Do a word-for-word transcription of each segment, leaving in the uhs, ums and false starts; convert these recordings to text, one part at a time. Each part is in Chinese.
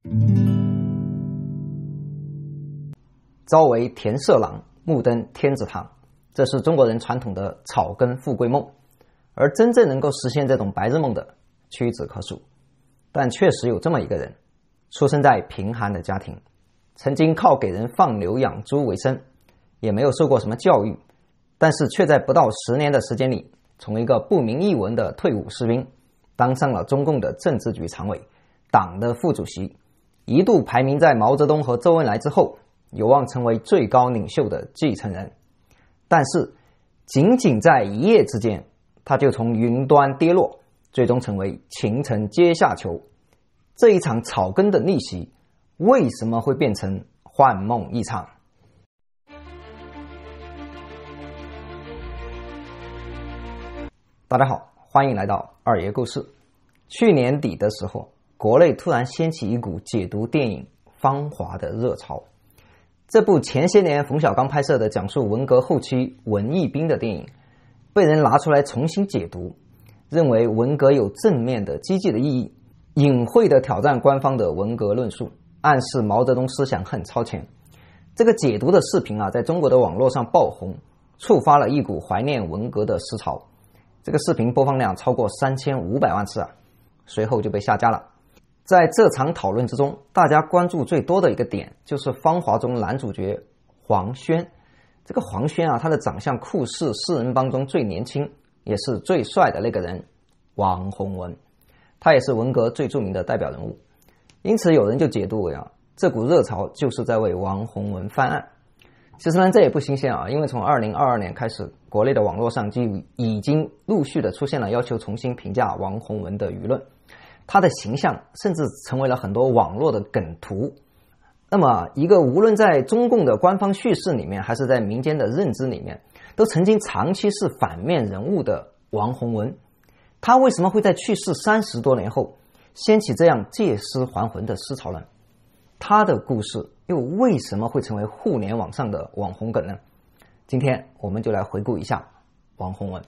朝为田舍郎，暮登天子堂，这是中国人传统的草根富贵梦，而真正能够实现这种白日梦的屈指可数。但确实有这么一个人，出生在贫寒的家庭，曾经靠给人放牛养猪为生，也没有受过什么教育，但是却在不到十年的时间里，从一个不明一文的退伍士兵当上了中共的政治局常委，党的副主席，一度排名在毛泽东和周恩来之后，有望成为最高领袖的继承人。但是仅仅在一夜之间，他就从云端跌落，最终成为秦城阶下囚。这一场草根的逆袭为什么会变成幻梦一场？大家好，欢迎来到二爷故事。去年底的时候，国内突然掀起一股解读电影《芳华》的热潮。这部前些年冯小刚拍摄的讲述文革后期文艺兵的电影，被人拿出来重新解读，认为文革有正面的积极的意义，隐晦的挑战官方的文革论述，暗示毛泽东思想很超前。这个解读的视频啊，在中国的网络上爆红，触发了一股怀念文革的思潮。这个视频播放量超过三千五百万次啊，随后就被下架了。在这场讨论之中，大家关注最多的一个点就是《芳华》中男主角黄轩。这个黄轩啊，他的长相酷似四人帮中最年轻也是最帅的那个人王洪文，他也是文革最著名的代表人物。因此有人就解读为啊，这股热潮就是在为王洪文翻案。其实呢，这也不新鲜啊，因为从二零二二年开始，国内的网络上就已经陆续的出现了要求重新评价王洪文的舆论，他的形象甚至成为了很多网络的梗图。那么一个无论在中共的官方叙事里面，还是在民间的认知里面，都曾经长期是反面人物的王洪文，他为什么会在去世三十多年后掀起这样借尸还魂的思潮呢？他的故事又为什么会成为互联网上的网红梗呢？今天我们就来回顾一下王洪文。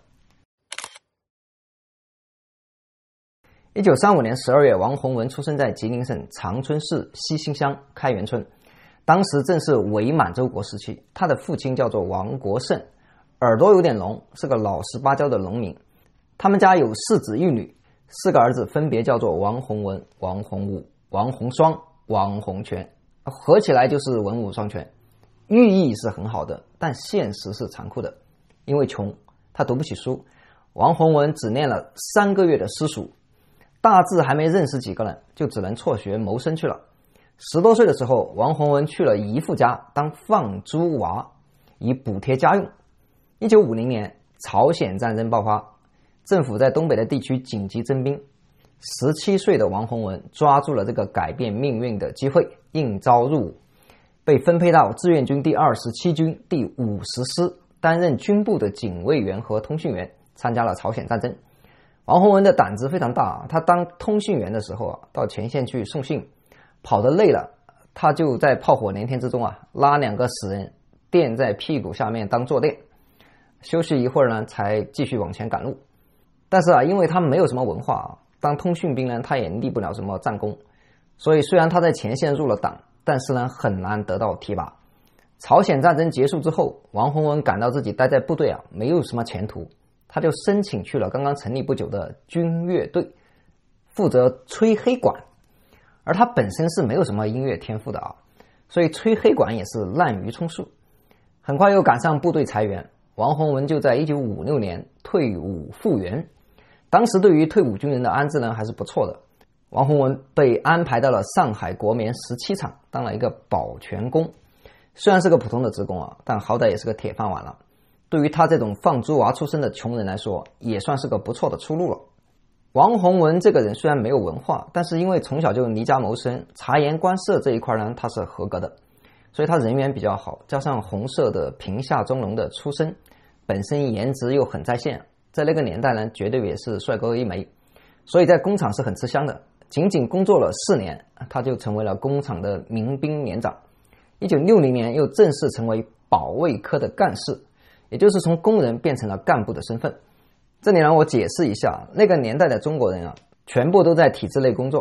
一九三五年十二月，王洪文出生在吉林省长春市西兴乡开元村，当时正是伪满洲国时期。他的父亲叫做王国胜，耳朵有点聋，是个老实巴交的农民。他们家有四子一女，四个儿子分别叫做王洪文、王洪武、王洪双、王洪全，合起来就是文武双全。寓意是很好的，但现实是残酷的。因为穷，他读不起书，王洪文只念了三个月的私塾，大致还没认识几个人，就只能辍学谋生去了。十多岁的时候，王洪文去了姨父家当放猪娃，以补贴家用。一九五零年，朝鲜战争爆发，政府在东北的地区紧急征兵。十七岁的王洪文抓住了这个改变命运的机会，应招入伍，被分配到志愿军第二十七军第五十师，担任军部的警卫员和通讯员，参加了朝鲜战争。王洪文的胆子非常大，他当通讯员的时候啊，到前线去送信，跑得累了，他就在炮火连天之中啊，拉两个死人垫在屁股下面当坐垫，休息一会儿呢，才继续往前赶路。但是啊，因为他没有什么文化啊，当通讯兵呢，他也立不了什么战功，所以虽然他在前线入了党，但是呢，很难得到提拔。朝鲜战争结束之后，王洪文感到自己待在部队啊，没有什么前途，他就申请去了刚刚成立不久的军乐队，负责吹黑管。而他本身是没有什么音乐天赋的啊，所以吹黑管也是滥竽充数。很快又赶上部队裁员，王洪文就在一九五六年退伍复员。当时对于退伍军人的安置呢，还是不错的。王洪文被安排到了上海国棉十七厂，当了一个保全工。虽然是个普通的职工啊，但好歹也是个铁饭碗了。对于他这种放猪娃出身的穷人来说，也算是个不错的出路了。王洪文这个人虽然没有文化，但是因为从小就离家谋生，察言观色这一块呢，他是合格的，所以他人缘比较好，加上红色的贫下中农的出身，本身颜值又很在线，在那个年代呢，绝对也是帅哥一枚，所以在工厂是很吃香的。仅仅工作了四年，他就成为了工厂的民兵连长。一九六零年又正式成为保卫科的干事，也就是从工人变成了干部的身份。这里让我解释一下，那个年代的中国人啊，全部都在体制内工作，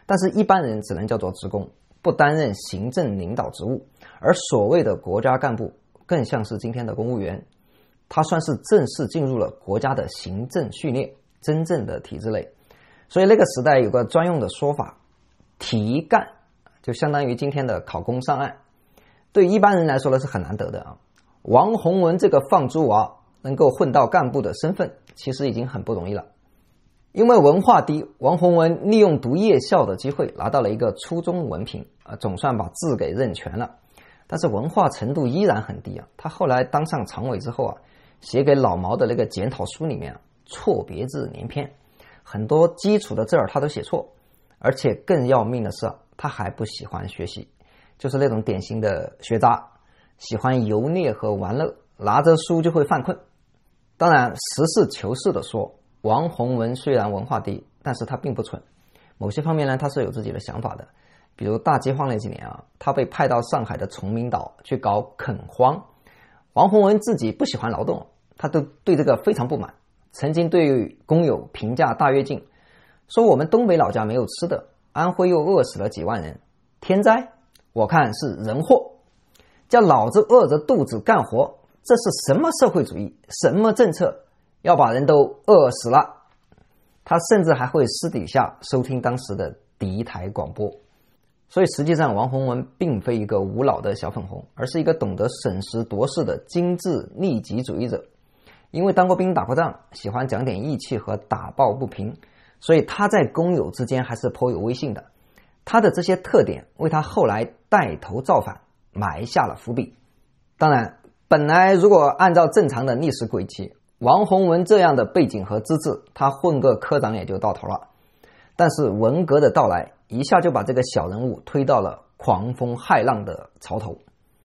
但是一般人只能叫做职工，不担任行政领导职务。而所谓的国家干部更像是今天的公务员，他算是正式进入了国家的行政序列，真正的体制内。所以那个时代有个专用的说法，提干，就相当于今天的考公上岸。对一般人来说呢是很难得的啊。王洪文这个放猪娃能够混到干部的身份，其实已经很不容易了。因为文化低，王洪文利用读夜校的机会拿到了一个初中文凭啊，总算把字给认全了。但是文化程度依然很低啊。他后来当上常委之后啊，写给老毛的那个检讨书里面啊，错别字连篇，很多基础的字儿他都写错。而且更要命的是啊，他还不喜欢学习，就是那种典型的学渣，喜欢游猎和玩乐，拿着书就会犯困。当然实事求是的说，王洪文虽然文化低，但是他并不蠢，某些方面呢他是有自己的想法的。比如大饥荒那几年啊，他被派到上海的崇明岛去搞垦荒。王洪文自己不喜欢劳动，他都对这个非常不满，曾经对工友评价大跃进，说我们东北老家没有吃的，安徽又饿死了几万人，天灾我看是人祸，叫老子饿着肚子干活，这是什么社会主义，什么政策，要把人都饿死了。他甚至还会私底下收听当时的敌台广播。所以实际上王洪文并非一个无脑的小粉红，而是一个懂得审时度势的精致利己主义者。因为当过兵打过仗，喜欢讲点义气和打抱不平，所以他在工友之间还是颇有威信的。他的这些特点为他后来带头造反埋下了伏笔。当然本来如果按照正常的历史轨迹，王洪文这样的背景和资质，他混个科长也就到头了。但是文革的到来一下就把这个小人物推到了狂风骇浪的潮头。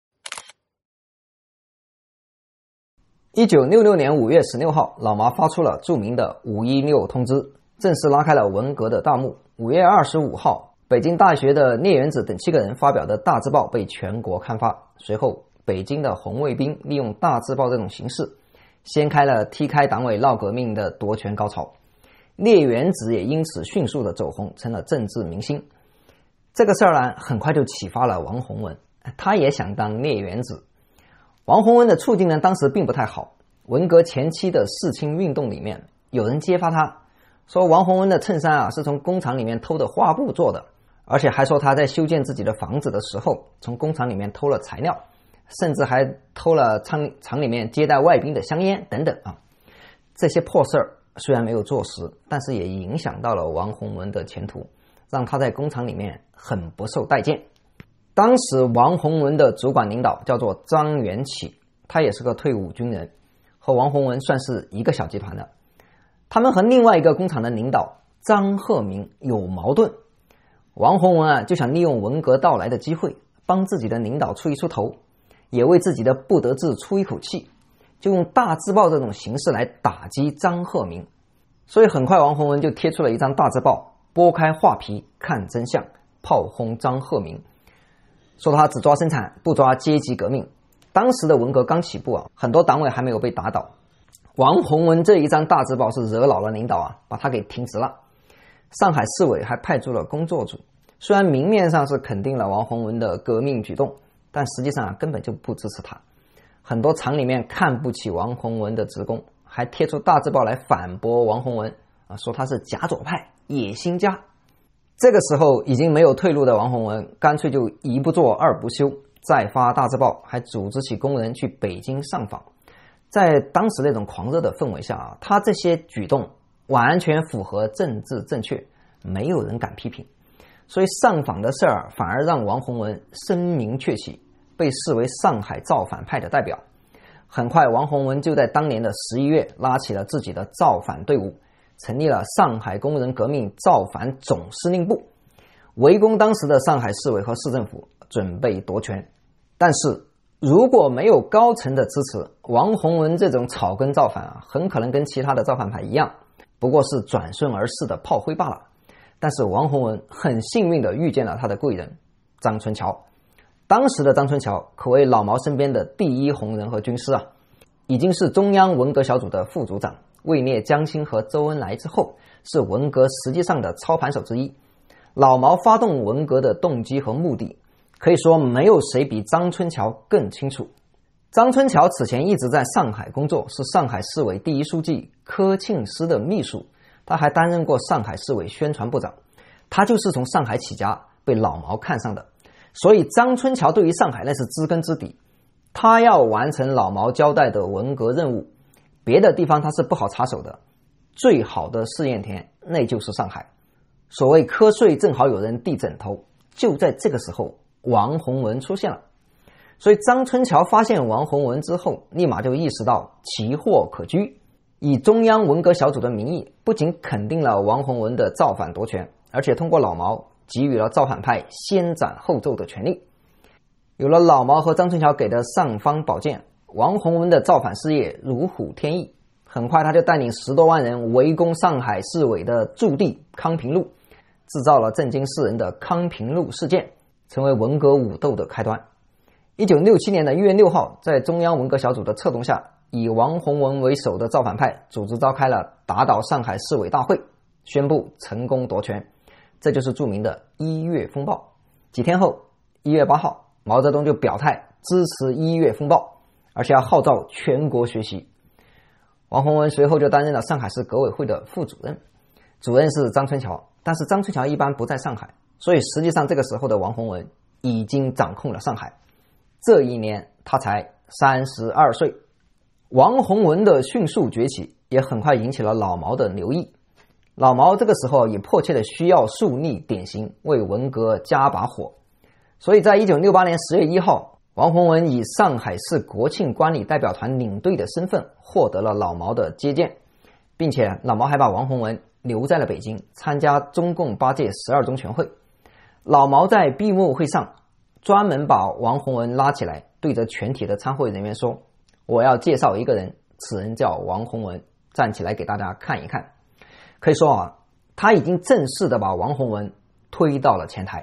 一九六六年五月十六号，老毛发出了著名的五一六通知，正式拉开了文革的大幕。五月二十五号，北京大学的聂元子等七个人发表的大字报被全国刊发。随后北京的红卫兵利用大字报这种形式，掀开了踢开党委闹革命的夺权高潮。聂元子也因此迅速的走红，成了政治明星。这个事儿呢，很快就启发了王洪文，他也想当聂元子。王洪文的处境呢，当时并不太好。文革前期的四清运动里面，有人揭发他，说王洪文的衬衫啊是从工厂里面偷的花布做的，而且还说他在修建自己的房子的时候，从工厂里面偷了材料，甚至还偷了厂厂里面接待外宾的香烟等等啊。这些破事儿虽然没有坐实，但是也影响到了王洪文的前途，让他在工厂里面很不受待见。当时王洪文的主管领导叫做张元启，他也是个退伍军人，和王洪文算是一个小集团的。他们和另外一个工厂的领导张鹤鸣有矛盾，王洪文啊就想利用文革到来的机会，帮自己的领导出一出头，也为自己的不得志出一口气，就用大字报这种形式来打击张鹤鸣。所以很快王洪文就贴出了一张大字报，剥开画皮看真相，炮轰张鹤鸣，说他只抓生产不抓阶级革命。当时的文革刚起步啊，很多党委还没有被打倒。王洪文这一张大字报是惹恼了领导啊，把他给停职了。上海市委还派出了工作组，虽然明面上是肯定了王洪文的革命举动，但实际上啊根本就不支持他。很多厂里面看不起王洪文的职工，还贴出大字报来反驳王洪文啊，说他是假左派野心家。这个时候已经没有退路的王洪文干脆就一不做二不休，再发大字报，还组织起工人去北京上访。在当时那种狂热的氛围下啊，他这些举动完全符合政治正确，没有人敢批评。所以上访的事儿反而让王洪文声名鹊起，被视为上海造反派的代表。很快王洪文就在当年的十一月拉起了自己的造反队伍，成立了上海工人革命造反总司令部，围攻当时的上海市委和市政府，准备夺权。但是如果没有高层的支持，王洪文这种草根造反啊，很可能跟其他的造反派一样，不过是转瞬而逝的炮灰罢了。但是王洪文很幸运地遇见了他的贵人张春桥。当时的张春桥可谓老毛身边的第一红人和军师啊，已经是中央文革小组的副组长，位列江青和周恩来之后，是文革实际上的操盘手之一。 老毛发动文革的动机和目的，可以说没有谁比张春桥更清楚。张春桥此前一直在上海工作，是上海市委第一书记柯庆施的秘书，他还担任过上海市委宣传部长。他就是从上海起家，被老毛看上的，所以张春桥对于上海那是知根知底。他要完成老毛交代的文革任务，别的地方他是不好插手的，最好的试验田那就是上海。所谓瞌睡正好有人递枕头，就在这个时候王洪文出现了。所以张春桥发现王洪文之后，立马就意识到奇货可居，以中央文革小组的名义，不仅肯定了王洪文的造反夺权，而且通过老毛给予了造反派先斩后奏的权利。有了老毛和张春桥给的尚方宝剑，王洪文的造反事业如虎添翼。很快他就带领十多万人围攻上海市委的驻地康平路，制造了震惊世人的康平路事件，成为文革武斗的开端。一九六七年的一月六号，在中央文革小组的策动下，以王洪文为首的造反派组织召开了打倒上海市委大会，宣布成功夺权。这就是著名的一月风暴。几天后，一月八号，毛泽东就表态支持一月风暴，而且要号召全国学习。王洪文随后就担任了上海市革委会的副主任，主任是张春桥，但是张春桥一般不在上海，所以实际上这个时候的王洪文已经掌控了上海。这一年他才三十二岁。王洪文的迅速崛起也很快引起了老毛的留意。老毛这个时候也迫切的需要树立典型，为文革加把火。所以在一九六八年十月一号，王洪文以上海市国庆观礼代表团领队的身份获得了老毛的接见，并且老毛还把王洪文留在了北京，参加中共八届十二中全会。老毛在闭幕会上专门把王洪文拉起来，对着全体的参会人员说，我要介绍一个人，此人叫王洪文，站起来给大家看一看。可以说啊，他已经正式的把王洪文推到了前台。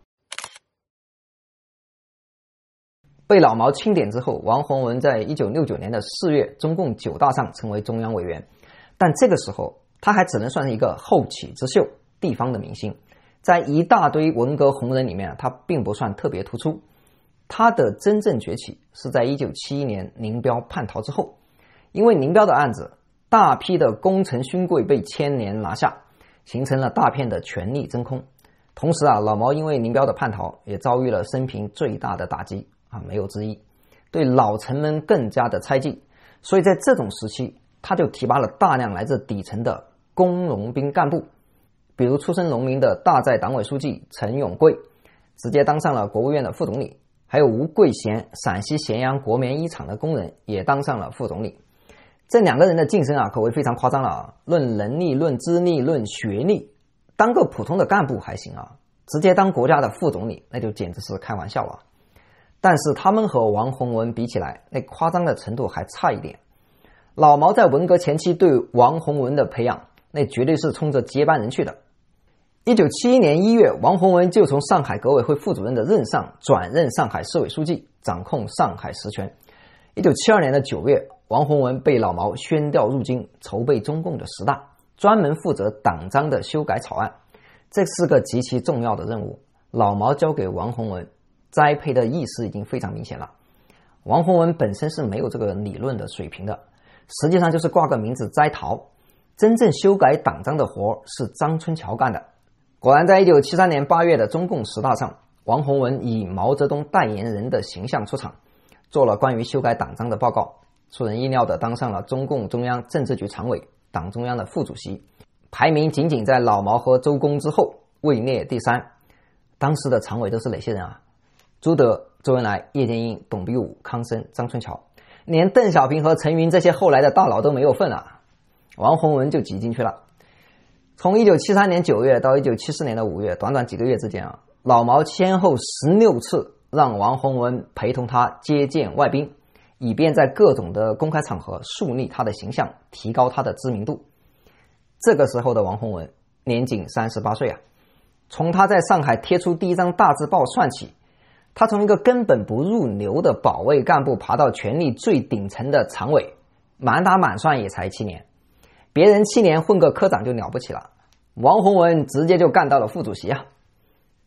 被老毛钦点之后，王洪文在一九六九年的四月中共九大上成为中央委员，但这个时候他还只能算是一个后起之秀，地方的明星，在一大堆文革红人里面，他并不算特别突出。他的真正崛起是在一九七一年宁彪叛逃之后，因为宁彪的案子，大批的功臣勋贵被牵连拿下，形成了大片的权力真空。同时啊，老毛因为宁彪的叛逃，也遭遇了生平最大的打击啊，没有之一，对老臣们更加的猜忌。所以在这种时期，他就提拔了大量来自底层的工农兵干部，比如出身农民的大寨党委书记陈永贵，直接当上了国务院的副总理。还有吴桂贤，陕西咸阳国棉一厂的工人，也当上了副总理。这两个人的晋升啊，可谓非常夸张了啊！论能力、论资历、论学历，当个普通的干部还行啊，直接当国家的副总理，那就简直是开玩笑了。但是他们和王洪文比起来，那夸张的程度还差一点。老毛在文革前期对王洪文的培养，那绝对是冲着接班人去的。一九七一年一月，王洪文就从上海革委会副主任的任上转任上海市委书记，掌控上海实权。一九七二年的九月，王洪文被老毛宣调入京，筹备中共的十大，专门负责党章的修改草案。这是个极其重要的任务，老毛交给王洪文，栽培的意思已经非常明显了。王洪文本身是没有这个理论的水平的，实际上就是挂个名字摘桃。真正修改党章的活是张春桥干的。果然在一九七三年八月的中共十大上，王洪文以毛泽东代言人的形象出场，做了关于修改党章的报告，出人意料的当上了中共中央政治局常委，党中央的副主席，排名仅仅在老毛和周公之后，位列第三。当时的常委都是哪些人啊？朱德、周恩来、叶剑英、董必武、康生、张春桥，连邓小平和陈云这些后来的大佬都没有份啊，王洪文就挤进去了。从一九七三年九月到一九七四年的五月，短短几个月之间啊，老毛先后十六次让王洪文陪同他接见外宾，以便在各种的公开场合树立他的形象，提高他的知名度。这个时候的王洪文年仅三十八岁啊，从他在上海贴出第一张大字报算起，他从一个根本不入流的保卫干部爬到权力最顶层的常委，满打满算也才七年。别人七年混个科长就了不起了，王洪文直接就干到了副主席啊！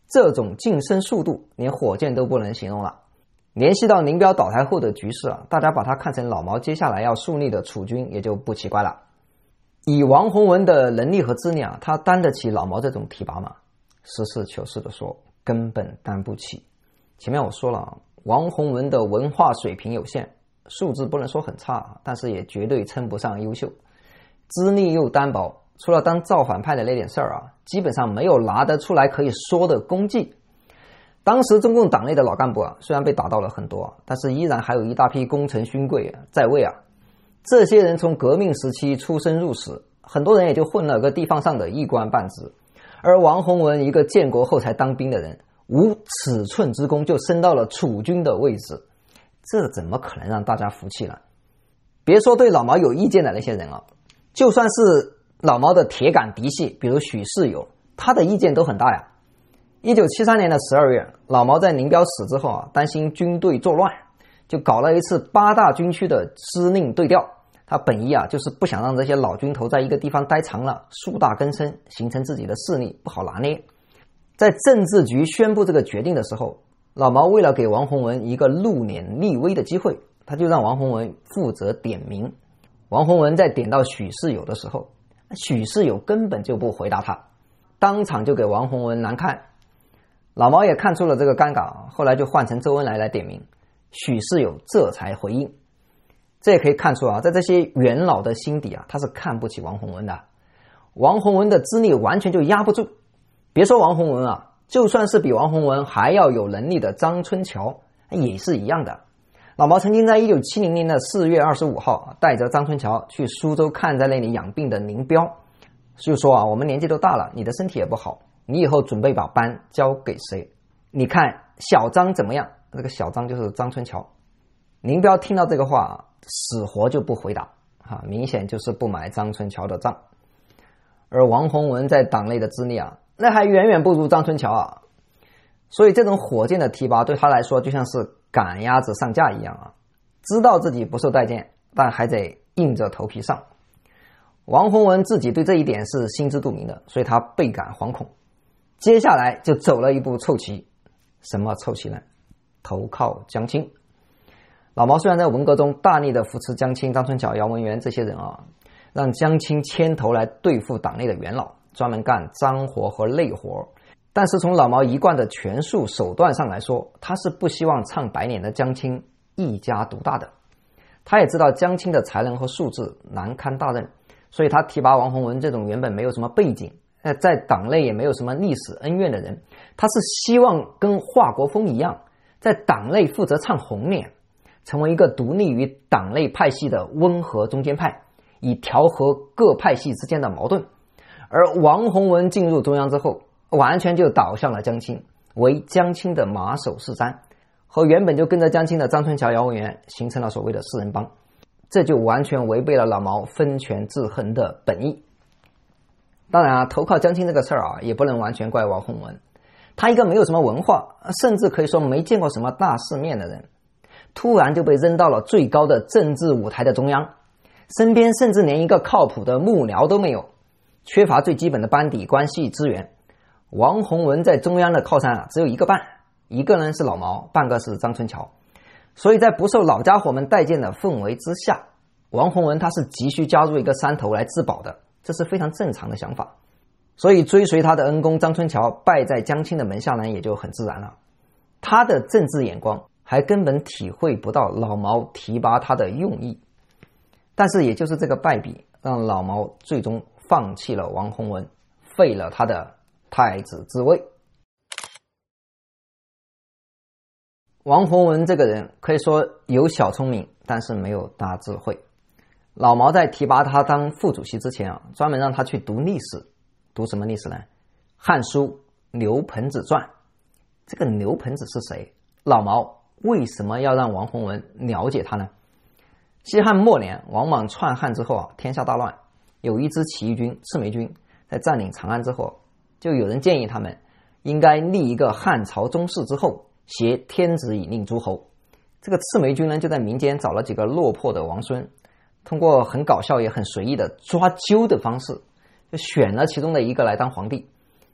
这种晋升速度连火箭都不能形容了。联系到宁彪倒台后的局势啊，大家把它看成老毛接下来要树立的储君也就不奇怪了。以王洪文的能力和资历啊，他担得起老毛这种提拔吗？实事求是的说，根本担不起。前面我说了，王洪文的文化水平有限，素质不能说很差，但是也绝对称不上优秀，资历又单薄，除了当造反派的那点事儿啊，基本上没有拿得出来可以说的功绩。当时中共党内的老干部啊，虽然被打倒了很多，但是依然还有一大批功臣勋贵在位啊。这些人从革命时期出生入死，很多人也就混了个地方上的一官半职。而王洪文一个建国后才当兵的人，无尺寸之功就升到了储君的位置，这怎么可能让大家服气呢？别说对老毛有意见的那些人啊，就算是老毛的铁杆嫡系，比如许世友，他的意见都很大呀。一九七三年的十二月，老毛在宁彪死之后啊，担心军队作乱，就搞了一次八大军区的司令对调。他本意啊，就是不想让这些老军头在一个地方待长了，树大根深，形成自己的势力，不好拿捏。在政治局宣布这个决定的时候，老毛为了给王洪文一个露脸立威的机会，他就让王洪文负责点名。王洪文在点到许世友的时候，许世友根本就不回答他，当场就给王洪文难看。老毛也看出了这个尴尬，后来就换成周恩来来点名，许世友这才回应。这也可以看出啊，在这些元老的心底啊，他是看不起王洪文的。王洪文的资历完全就压不住，别说王洪文啊，就算是比王洪文还要有能力的张春桥也是一样的。老毛曾经在一九七零年的四月二十五号带着张春桥去苏州看在那里养病的宁彪，就说啊，我们年纪都大了，你的身体也不好，你以后准备把班交给谁？你看小张怎么样？这个小张就是张春桥。宁彪听到这个话，死活就不回答啊，明显就是不买张春桥的账。而王洪文在党内的资历啊，那还远远不如张春桥啊。所以这种火箭的提拔对他来说就像是赶鸭子上架一样啊，知道自己不受待见，但还得硬着头皮上。王洪文自己对这一点是心知肚明的，所以他倍感惶恐。接下来就走了一步臭棋。什么臭棋呢？投靠江青。老毛虽然在文革中大力的扶持江青、张春桥、姚文元这些人啊，让江青牵头来对付党内的元老，专门干脏活和累活，但是从老毛一贯的权术手段上来说，他是不希望唱白脸的江青一家独大的。他也知道江青的才能和素质难堪大任，所以他提拔王洪文这种原本没有什么背景，在党内也没有什么历史恩怨的人，他是希望跟华国锋一样，在党内负责唱红脸，成为一个独立于党内派系的温和中间派，以调和各派系之间的矛盾。而王洪文进入中央之后，完全就倒向了江青，为江青的马首是瞻，和原本就跟着江青的张春桥、姚文元形成了所谓的四人帮，这就完全违背了老毛分权制衡的本意。当然啊，投靠江青这个事儿啊，也不能完全怪王洪文，他一个没有什么文化，甚至可以说没见过什么大世面的人，突然就被扔到了最高的政治舞台的中央，身边甚至连一个靠谱的幕僚都没有，缺乏最基本的班底关系资源。王洪文在中央的靠山啊，只有一个半，一个人是老毛，半个是张春桥。所以在不受老家伙们待见的氛围之下，王洪文他是急需加入一个山头来自保的，这是非常正常的想法。所以追随他的恩公张春桥拜在江青的门下呢，也就很自然了。他的政治眼光还根本体会不到老毛提拔他的用意，但是也就是这个败笔，让老毛最终放弃了王洪文，废了他的太子之位。王洪文这个人可以说有小聪明，但是没有大智慧。老毛在提拔他当副主席之前啊，专门让他去读历史。读什么历史呢？汉书刘盆子传。这个刘盆子是谁？老毛为什么要让王洪文了解他呢？西汉末年，王莽篡汉之后啊，天下大乱，有一支起义军赤眉军在占领长安之后，就有人建议他们应该立一个汉朝宗室之后，挟天子以令诸侯。这个赤眉军呢，就在民间找了几个落魄的王孙，通过很搞笑也很随意的抓阄的方式，就选了其中的一个来当皇帝，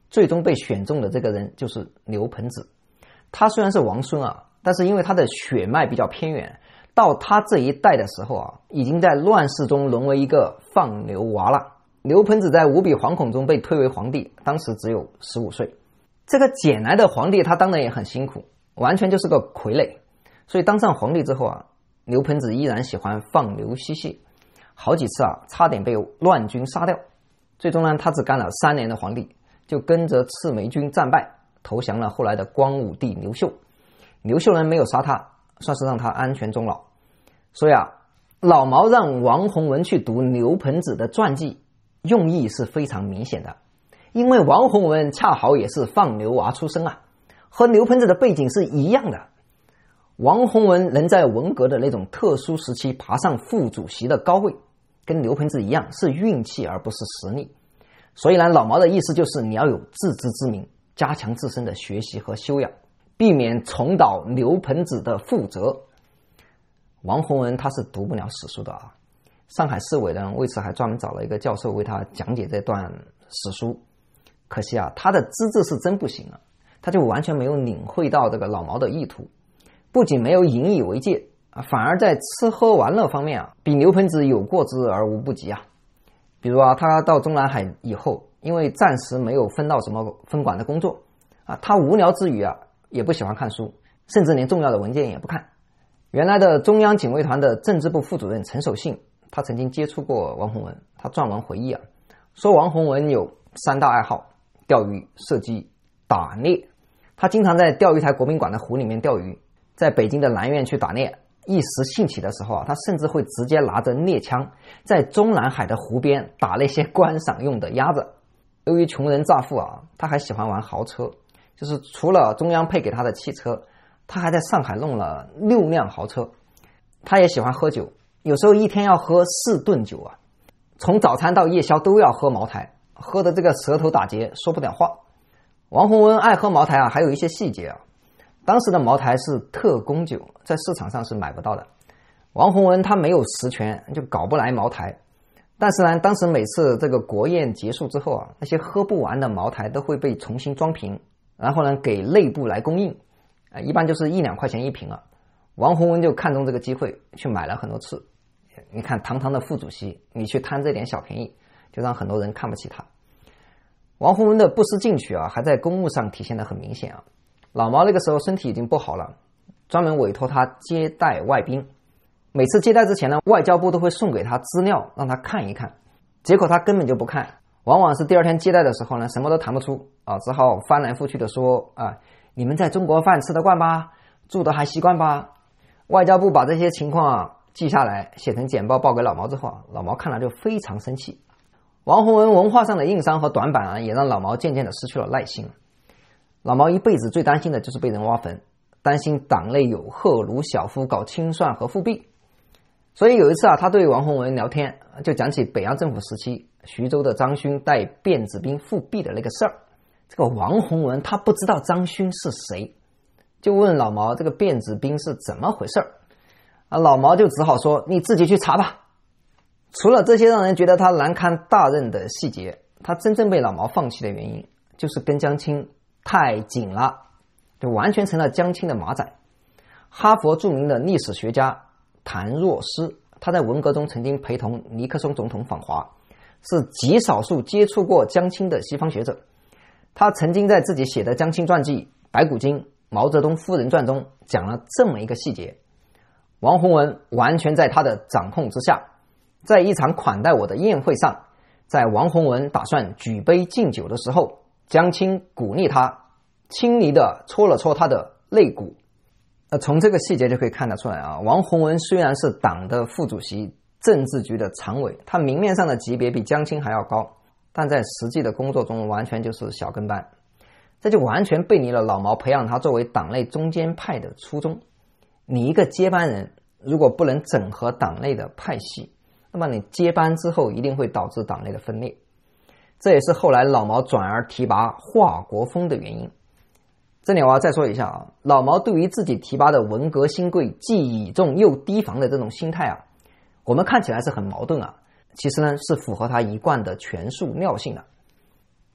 最终被选中的这个人就是刘盆子。他虽然是王孙啊，但是因为他的血脉比较偏远，到他这一代的时候啊，已经在乱世中沦为一个放牛娃了。刘盆子在无比惶恐中被推为皇帝，当时只有十五岁。这个捡来的皇帝他当然也很辛苦，完全就是个傀儡。所以当上皇帝之后啊，刘盆子依然喜欢放牛嬉戏，好几次啊差点被乱军杀掉。最终呢，他只干了三年的皇帝，就跟着赤眉军战败，投降了后来的光武帝刘秀。刘秀呢没有杀他，算是让他安全终老。所以啊，老毛让王洪文去读刘盆子的传记，用意是非常明显的。因为王洪文恰好也是放牛娃出身啊，和刘盆子的背景是一样的。王洪文能在文革的那种特殊时期爬上副主席的高位，跟刘盆子一样是运气而不是实力。所以呢，老毛的意思就是你要有自知之明，加强自身的学习和修养，避免重蹈刘盆子的覆辙。王洪文他是读不了史书的啊，上海市委呢为此还专门找了一个教授为他讲解这段史书。可惜啊，他的资质是真不行啊，他就完全没有领会到这个老毛的意图，不仅没有引以为戒啊，反而在吃喝玩乐方面啊，比刘盆子有过之而无不及啊。比如啊，他到中南海以后，因为暂时没有分到什么分管的工作啊，他无聊之余啊，也不喜欢看书，甚至连重要的文件也不看。原来的中央警卫团的政治部副主任陈守信，他曾经接触过王洪文，他撰文回忆啊，说王洪文有三大爱好：钓鱼、射击、打猎。他经常在钓鱼台国宾馆的湖里面钓鱼，在北京的南苑去打猎。一时兴起的时候啊，他甚至会直接拿着猎枪在中南海的湖边打那些观赏用的鸭子。由于穷人乍富啊，他还喜欢玩豪车，就是除了中央配给他的汽车，他还在上海弄了六辆豪车。他也喜欢喝酒，有时候一天要喝四顿酒啊，从早餐到夜宵都要喝茅台，喝的这个舌头打结，说不了话。王洪文爱喝茅台啊，还有一些细节啊。当时的茅台是特供酒，在市场上是买不到的。王洪文他没有实权，就搞不来茅台。但是呢，当时每次这个国宴结束之后啊，那些喝不完的茅台都会被重新装瓶，然后呢给内部来供应，啊，一般就是一两块钱一瓶啊。王洪文就看中这个机会，去买了很多次。你看，堂堂的副主席，你去贪这点小便宜，就让很多人看不起他。王洪文的不思进取啊，还在公务上体现得很明显啊。老毛那个时候身体已经不好了，专门委托他接待外宾。每次接待之前呢，外交部都会送给他资料让他看一看，结果他根本就不看，往往是第二天接待的时候呢，什么都谈不出啊，只好翻来覆去的说啊，你们在中国饭吃得惯吧，住得还习惯吧。外交部把这些情况啊记下来，写成简报报给老毛之后啊，老毛看了就非常生气。王洪文文化上的硬伤和短板啊，也让老毛渐渐的失去了耐心。老毛一辈子最担心的就是被人挖坟，担心党内有赫鲁晓夫搞清算和复辟。所以有一次啊，他对王洪文聊天，就讲起北洋政府时期徐州的张勋带辫子兵复辟的那个事儿。这个王洪文他不知道张勋是谁，就问老毛这个辫子兵是怎么回事儿啊？老毛就只好说你自己去查吧。除了这些让人觉得他难堪大任的细节，他真正被老毛放弃的原因就是跟江青太紧了，就完全成了江青的马仔。哈佛著名的历史学家谭若思，他在文革中曾经陪同尼克松总统访华，是极少数接触过江青的西方学者。他曾经在自己写的江青传记《白骨精：毛泽东夫人传》中讲了这么一个细节：王洪文完全在他的掌控之下。在一场款待我的宴会上，在王洪文打算举杯敬酒的时候，江青鼓励他，轻昵地戳了戳他的肋骨。呃，从这个细节就可以看得出来啊，王洪文虽然是党的副主席、政治局的常委，他明面上的级别比江青还要高，但在实际的工作中完全就是小跟班。这就完全背离了老毛培养他作为党内中间派的初衷。你一个接班人，如果不能整合党内的派系，那么你接班之后一定会导致党内的分裂。这也是后来老毛转而提拔华国锋的原因。这里我要再说一下啊，老毛对于自己提拔的文革新贵既倚重又提防的这种心态啊，我们看起来是很矛盾啊，其实呢是符合他一贯的权术尿性的。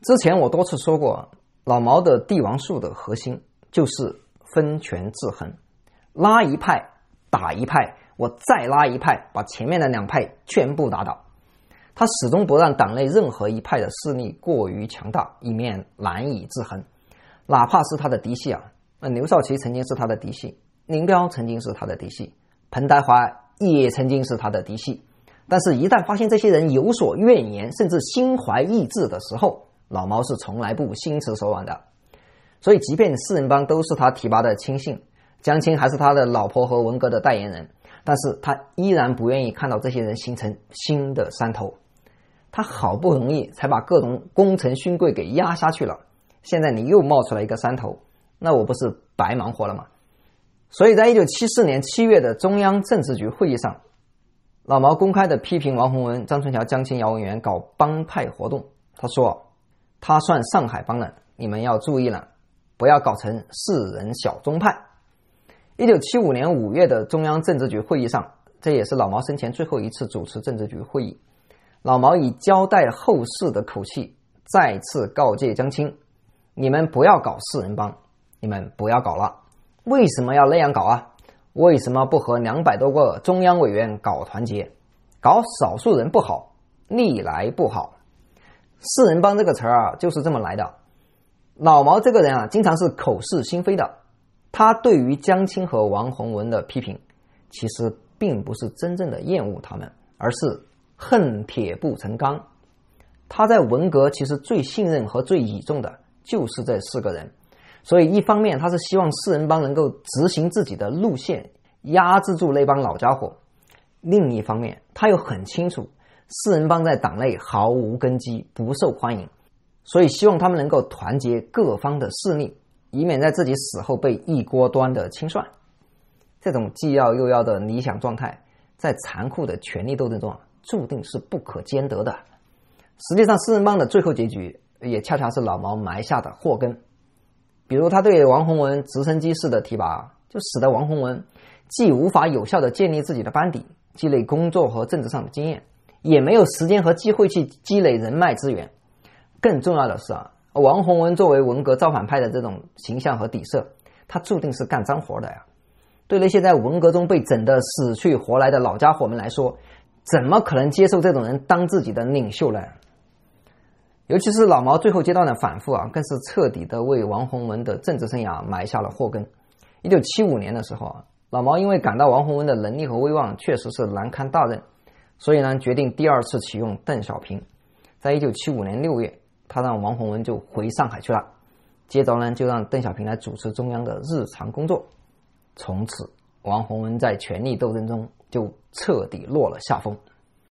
之前我多次说过，老毛的帝王术的核心就是分权制衡，拉一派打一派，我再拉一派，把前面的两派全部打倒。他始终不让党内任何一派的势力过于强大，以免难以制衡。哪怕是他的嫡系啊，那刘少奇曾经是他的嫡系，林彪曾经是他的嫡系，彭德怀也曾经是他的嫡系。但是一旦发现这些人有所怨言，甚至心怀异志的时候，老毛是从来不心慈手软的。所以即便四人帮都是他提拔的亲信，江青还是他的老婆和文革的代言人，但是他依然不愿意看到这些人形成新的山头。他好不容易才把各种功臣勋贵给压下去了，现在你又冒出来一个山头，那我不是白忙活了吗？所以在一九七四年七月的中央政治局会议上，老毛公开的批评王洪文、张春桥、江青、姚文元搞帮派活动。他说，他算上海帮人，你们要注意了，不要搞成四人小宗派。一九七五年五月的中央政治局会议上，这也是老毛生前最后一次主持政治局会议，老毛以交代后事的口气再次告诫江青，你们不要搞四人帮，你们不要搞了。为什么要那样搞啊？为什么不和两百多个中央委员搞团结？搞少数人不好，历来不好。四人帮这个词儿啊，就是这么来的。老毛这个人啊，经常是口是心非的。他对于江青和王洪文的批评，其实并不是真正的厌恶他们，而是恨铁不成钢。他在文革其实最信任和最倚重的就是这四个人，所以一方面他是希望四人帮能够执行自己的路线，压制住那帮老家伙，另一方面他又很清楚四人帮在党内毫无根基，不受欢迎，所以希望他们能够团结各方的势力，以免在自己死后被一锅端的清算。这种既要又要的理想状态，在残酷的权力斗争中注定是不可兼得的。实际上四人帮的最后结局也恰恰是老毛埋下的祸根。比如他对王洪文直升机式的提拔，就使得王洪文既无法有效地建立自己的班底，积累工作和政治上的经验，也没有时间和机会去积累人脉资源。更重要的是啊，王洪文作为文革造反派的这种形象和底色，他注定是干脏活的呀。对那些在文革中被整得死去活来的老家伙们来说，怎么可能接受这种人当自己的领袖呢？尤其是老毛最后阶段的反复啊，更是彻底的为王洪文的政治生涯埋下了祸根。一九七五年的时候啊，老毛因为感到王洪文的能力和威望确实是难堪大任，所以呢决定第二次启用邓小平。在一九七五年六月，他让王洪文就回上海去了，接着呢就让邓小平来主持中央的日常工作。从此王洪文在权力斗争中就彻底落了下风。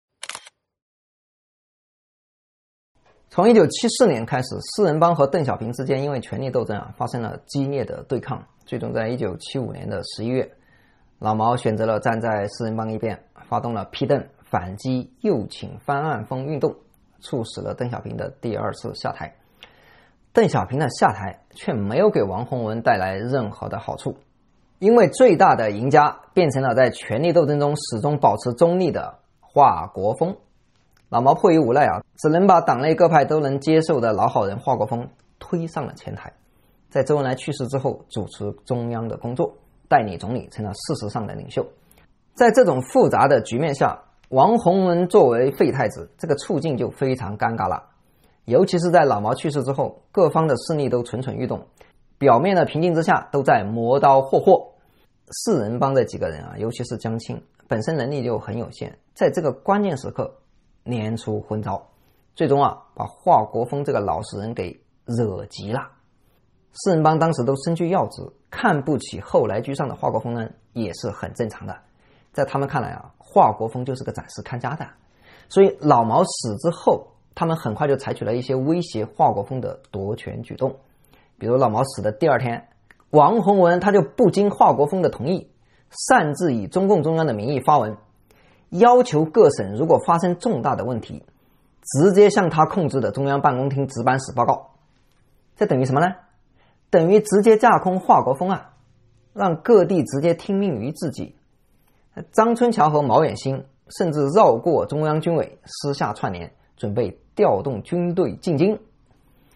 从一九七四年开始，四人帮和邓小平之间因为权力斗争啊发生了激烈的对抗，最终在一九七五年的十一月，老毛选择了站在四人帮一边，发动了批邓反击右倾翻案风运动，促使了邓小平的第二次下台。邓小平的下台却没有给王洪文带来任何的好处，因为最大的赢家变成了在权力斗争中始终保持中立的华国锋。老毛迫于无奈啊，只能把党内各派都能接受的老好人华国锋推上了前台。在周恩来去世之后，主持中央的工作，代理总理成了事实上的领袖。在这种复杂的局面下，王洪文作为废太子，这个处境就非常尴尬了。尤其是在老毛去世之后，各方的势力都蠢蠢欲动，表面的平静之下都在磨刀霍霍。四人帮的几个人啊，尤其是江青，本身能力就很有限，在这个关键时刻拈出昏招，最终啊把华国锋这个老实人给惹急了。四人帮当时都身居要职，看不起后来居上的华国锋呢，也是很正常的。在他们看来啊，华国锋就是个暂时看家的，所以老毛死之后，他们很快就采取了一些威胁华国锋的夺权举动。比如老毛死的第二天，王洪文他就不经华国锋的同意，擅自以中共中央的名义发文，要求各省如果发生重大的问题，直接向他控制的中央办公厅值班室报告。这等于什么呢？等于直接架空华国锋啊，让各地直接听命于自己。张春桥和毛远新甚至绕过中央军委，私下串联，准备调动军队进京。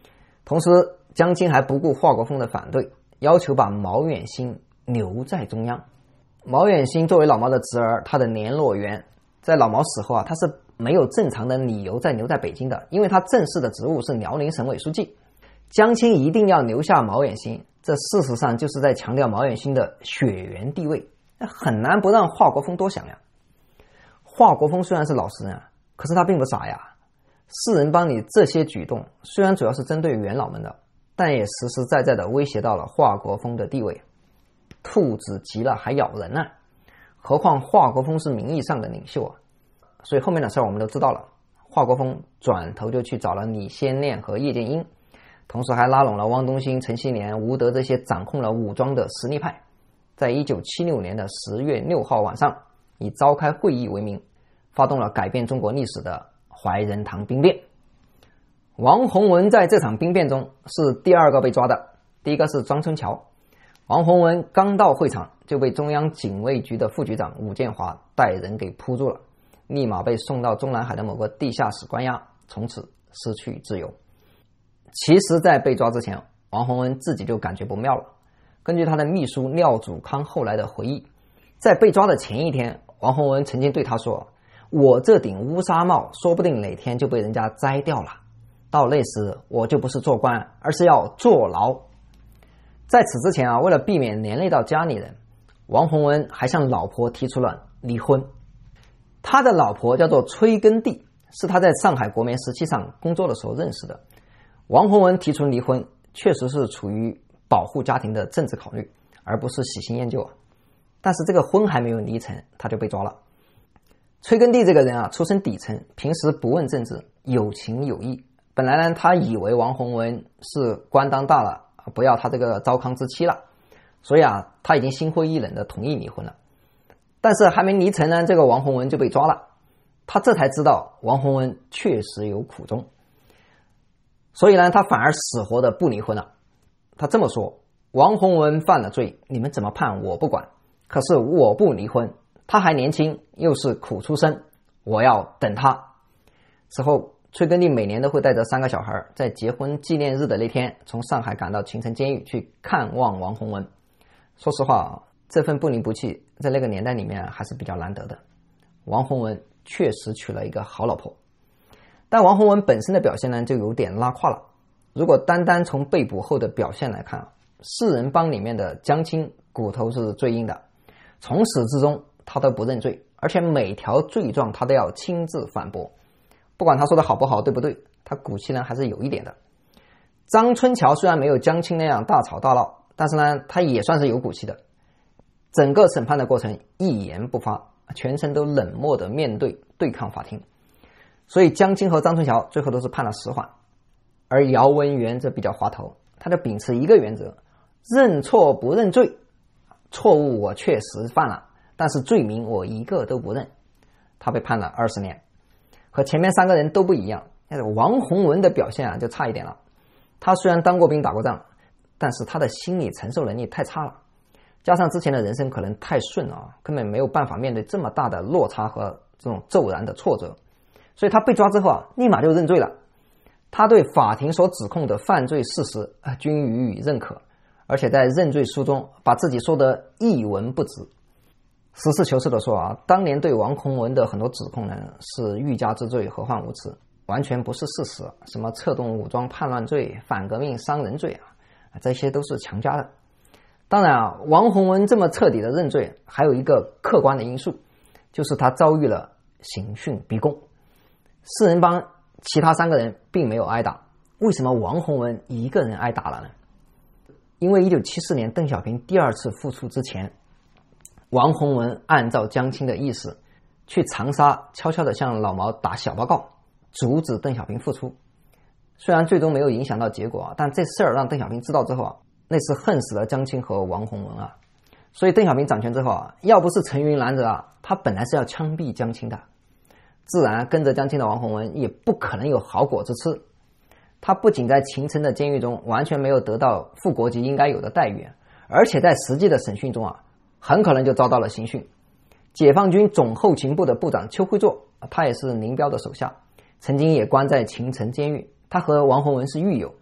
同时江青还不顾华国锋的反对，要求把毛远新留在中央。毛远新作为老毛的侄儿，他的联络员，在老毛死后啊，他是没有正常的理由再留在北京的，因为他正式的职务是辽宁省委书记。江青一定要留下毛远新，这事实上就是在强调毛远新的血缘地位，很难不让华国锋多想呀。华国锋虽然是老实人啊，可是他并不傻呀。四人帮里这些举动虽然主要是针对元老们的，但也实实在在的威胁到了华国锋的地位。兔子急了还咬人呢、啊，何况华国锋是名义上的领袖啊。所以后面的事儿我们都知道了，华国锋转头就去找了李先念和叶剑英，同时还拉拢了汪东兴、陈锡联、吴德这些掌控了武装的实力派，在一九七六年的十月六号晚上，以召开会议为名，发动了改变中国历史的怀仁堂兵变。王洪文在这场兵变中是第二个被抓的，第一个是张春桥。王洪文刚到会场就被中央警卫局的副局长伍建华带人给扑住了，立马被送到中南海的某个地下室关押，从此失去自由。其实在被抓之前，王洪文自己就感觉不妙了。根据他的秘书廖祖康后来的回忆，在被抓的前一天，王洪文曾经对他说，我这顶乌纱帽说不定哪天就被人家摘掉了，到那时我就不是做官，而是要坐牢。在此之前啊，为了避免连累到家里人，王洪文还向老婆提出了离婚。他的老婆叫做崔根娣，是他在上海国棉时期上工作的时候认识的。王洪文提出离婚，确实是出于保护家庭的政治考虑，而不是喜新厌旧啊。但是这个婚还没有离成，他就被抓了。崔根娣这个人啊，出身底层，平时不问政治，有情有义。本来呢，他以为王洪文是官当大了，不要他这个糟糠之妻了，所以啊，他已经心灰意冷的同意离婚了。但是还没离成呢，这个王洪文就被抓了。他这才知道王洪文确实有苦衷，所以呢，他反而死活的不离婚了。他这么说，王洪文犯了罪，你们怎么判我不管，可是我不离婚，他还年轻，又是苦出身，我要等他。之后崔根娣每年都会带着三个小孩，在结婚纪念日的那天，从上海赶到秦城监狱去看望王洪文。说实话，这份不离不弃在那个年代里面还是比较难得的。王洪文确实娶了一个好老婆，但王洪文本身的表现呢，就有点拉胯了。如果单单从被捕后的表现来看，四人帮里面的江青骨头是最硬的，从始至终他都不认罪，而且每条罪状他都要亲自反驳。不管他说的好不好，对不对，他骨气呢还是有一点的。张春桥虽然没有江青那样大吵大闹，但是呢，他也算是有骨气的。整个审判的过程一言不发，全程都冷漠的面对对抗法庭。所以江青和张春桥最后都是判了死缓。而姚文元这比较滑头，他就秉持一个原则，认错不认罪。错误我确实犯了，但是罪名我一个都不认。他被判了二十年。和前面三个人都不一样，王洪文的表现啊就差一点了。他虽然当过兵打过仗，但是他的心理承受能力太差了，加上之前的人生可能太顺了，根本没有办法面对这么大的落差和这种骤然的挫折，所以他被抓之后啊，立马就认罪了。他对法庭所指控的犯罪事实啊均予以认可，而且在认罪书中把自己说得一文不值。实事求是的说啊，当年对王洪文的很多指控呢是欲加之罪，何患无辞，完全不是事实。什么策动武装叛乱罪、反革命伤人罪啊，这些都是强加的。当然啊，王洪文这么彻底的认罪，还有一个客观的因素，就是他遭遇了刑讯逼供。四人帮其他三个人并没有挨打，为什么王洪文一个人挨打了呢？因为一九七四年邓小平第二次复出之前，王洪文按照江青的意思，去长沙悄悄地向老毛打小报告，阻止邓小平复出。虽然最终没有影响到结果，但这事儿让邓小平知道之后啊，那是恨死了江青和王洪文啊。所以邓小平掌权之后啊，要不是陈云拦着啊，他本来是要枪毙江青的。自然跟着江青的王洪文也不可能有好果子吃。他不仅在秦城的监狱中完全没有得到副国级应该有的待遇，而且在实际的审讯中啊，很可能就遭到了刑讯。解放军总后勤部的部长邱会作，他也是林彪的手下，曾经也关在秦城监狱，他和王洪文是狱友。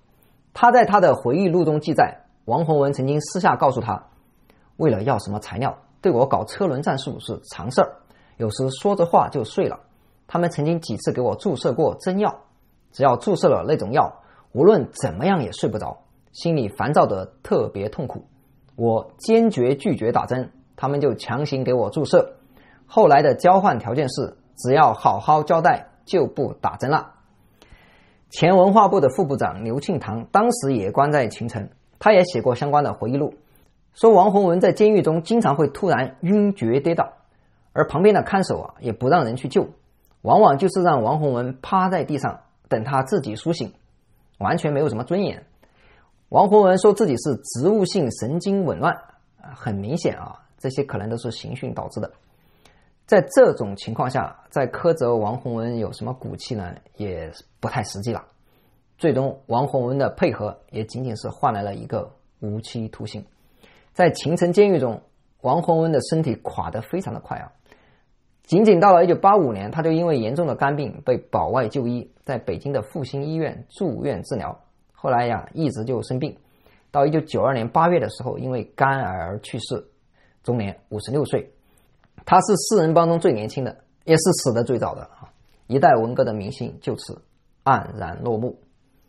他在他的回忆录中记载，王洪文曾经私下告诉他，为了要什么材料，对我搞车轮战术是常事儿，有时说着话就睡了。他们曾经几次给我注射过针药，只要注射了那种药，无论怎么样也睡不着，心里烦躁得特别痛苦。我坚决拒绝打针，他们就强行给我注射。后来的交换条件是，只要好好交代就不打针了。前文化部的副部长刘庆堂当时也关在秦城，他也写过相关的回忆录，说王洪文在监狱中经常会突然晕厥跌倒，而旁边的看守啊也不让人去救，往往就是让王洪文趴在地上等他自己苏醒，完全没有什么尊严。王洪文说自己是植物性神经紊乱，很明显啊，这些可能都是刑讯导致的。在这种情况下，再苛责王洪文有什么骨气呢，也不太实际了。最终王洪文的配合也仅仅是换来了一个无期徒刑。在秦城监狱中，王洪文的身体垮得非常的快啊，仅仅到了一九八五年，他就因为严重的肝病被保外就医，在北京的复兴医院住院治疗，后来呀一直就生病，到一九九二年八月的时候因为肝癌而去世，终年五十六岁。他是四人帮中最年轻的，也是死得最早的啊！一代文革的明星就此黯然落幕。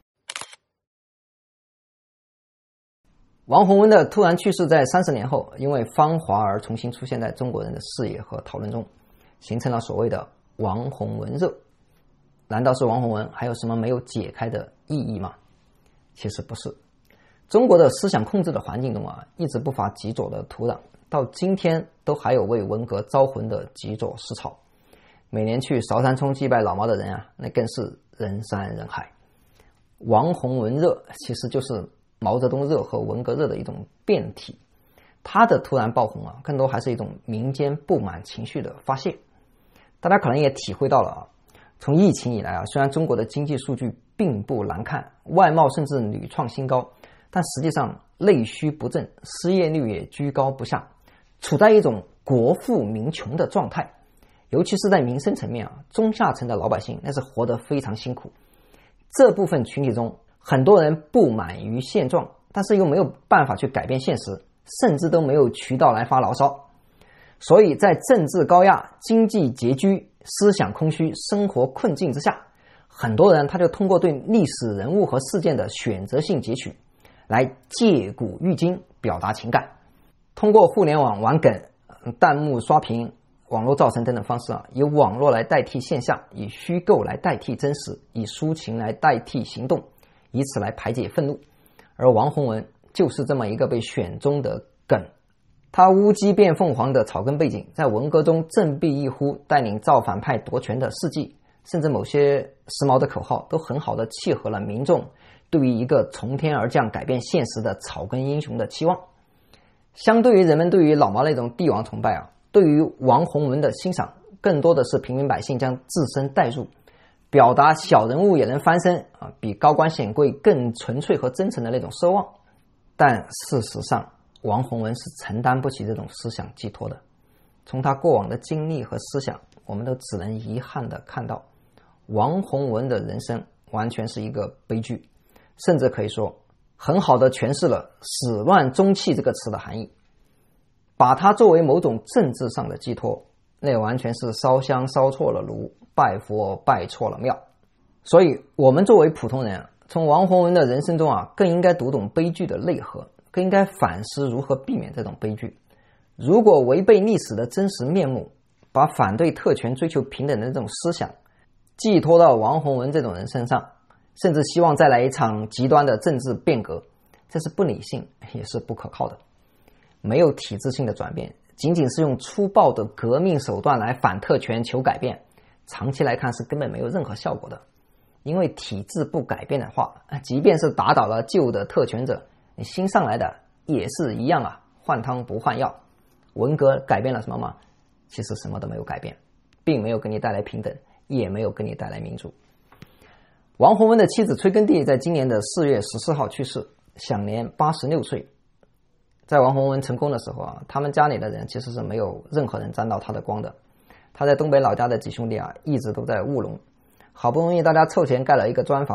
王洪文的突然去世在三十年后，因为芳华而重新出现在中国人的视野和讨论中，形成了所谓的王洪文热。难道是王洪文还有什么没有解开的意义吗？其实不是。中国的思想控制的环境中啊，一直不乏极左的土壤，到今天都还有为文革招魂的极左思潮。每年去韶山冲祭拜老毛的人啊，那更是人山人海。王洪文热其实就是毛泽东热和文革热的一种变体，他的突然爆红啊，更多还是一种民间不满情绪的发泄。大家可能也体会到了啊，从疫情以来啊，虽然中国的经济数据并不难看，外贸甚至屡创新高，但实际上内需不振，失业率也居高不下，处在一种国富民穷的状态。尤其是在民生层面啊，中下层的老百姓那是活得非常辛苦。这部分群体中，很多人不满于现状，但是又没有办法去改变现实，甚至都没有渠道来发牢骚。所以在政治高压、经济拮据、思想空虚、生活困境之下，很多人他就通过对历史人物和事件的选择性截取，来借古喻今，表达情感。通过互联网玩梗、弹幕刷屏、网络造成等等方式啊，以网络来代替现象，以虚构来代替真实，以抒情来代替行动，以此来排解愤怒。而王洪文就是这么一个被选中的梗。他乌鸡变凤凰的草根背景，在文革中振臂一呼，带领造反派夺权的事迹，甚至某些时髦的口号，都很好的契合了民众对于一个从天而降改变现实的草根英雄的期望。相对于人们对于老毛那种帝王崇拜啊，对于王洪文的欣赏更多的是平民百姓将自身带入，表达小人物也能翻身啊，比高官显贵更纯粹和真诚的那种奢望。但事实上，王洪文是承担不起这种思想寄托的。从他过往的经历和思想，我们都只能遗憾地看到，王洪文的人生完全是一个悲剧，甚至可以说很好地诠释了始乱终弃这个词的含义。把它作为某种政治上的寄托，那完全是烧香烧错了炉，拜佛拜错了庙。所以我们作为普通人，从王洪文的人生中啊，更应该读懂悲剧的内核，更应该反思如何避免这种悲剧。如果违背历史的真实面目，把反对特权追求平等的这种思想寄托到王洪文这种人身上，甚至希望再来一场极端的政治变革，这是不理性也是不可靠的。没有体制性的转变，仅仅是用粗暴的革命手段来反特权求改变，长期来看是根本没有任何效果的。因为体制不改变的话，即便是打倒了旧的特权者，你新上来的也是一样啊，换汤不换药。文革改变了什么吗？其实什么都没有改变，并没有给你带来平等，也没有给你带来民主。王洪文的妻子崔根娣在今年的四月十四号去世，享年八十六岁。在王洪文成功的时候啊，他们家里的人其实是没有任何人沾到他的光的。他在东北老家的几兄弟啊，一直都在务农，好不容易大家凑钱盖了一个砖房，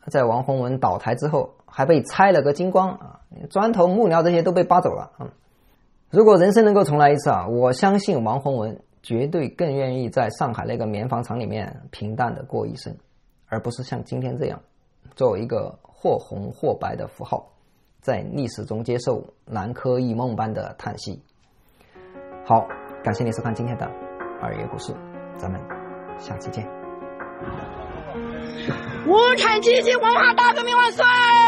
在王洪文倒台之后还被拆了个精光啊，砖头木料这些都被扒走了。嗯，如果人生能够重来一次啊，我相信王洪文绝对更愿意在上海那个棉纺厂里面平淡的过一生，而不是像今天这样作为一个或红或白的符号，在历史中接受南柯一梦般的叹息。好，感谢你收看今天的二月故事，咱们下期见。 无产阶级文化大革命万岁！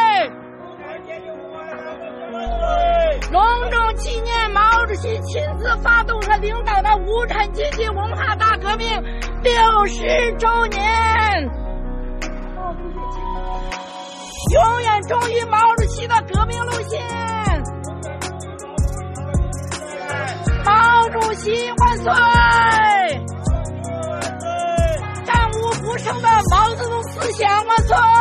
隆重纪念毛主席亲自发动和领导的无产阶级文化大革命六十周年，永远忠于毛主席的革命路线。毛主席万岁！战无不胜的毛泽东思想万岁！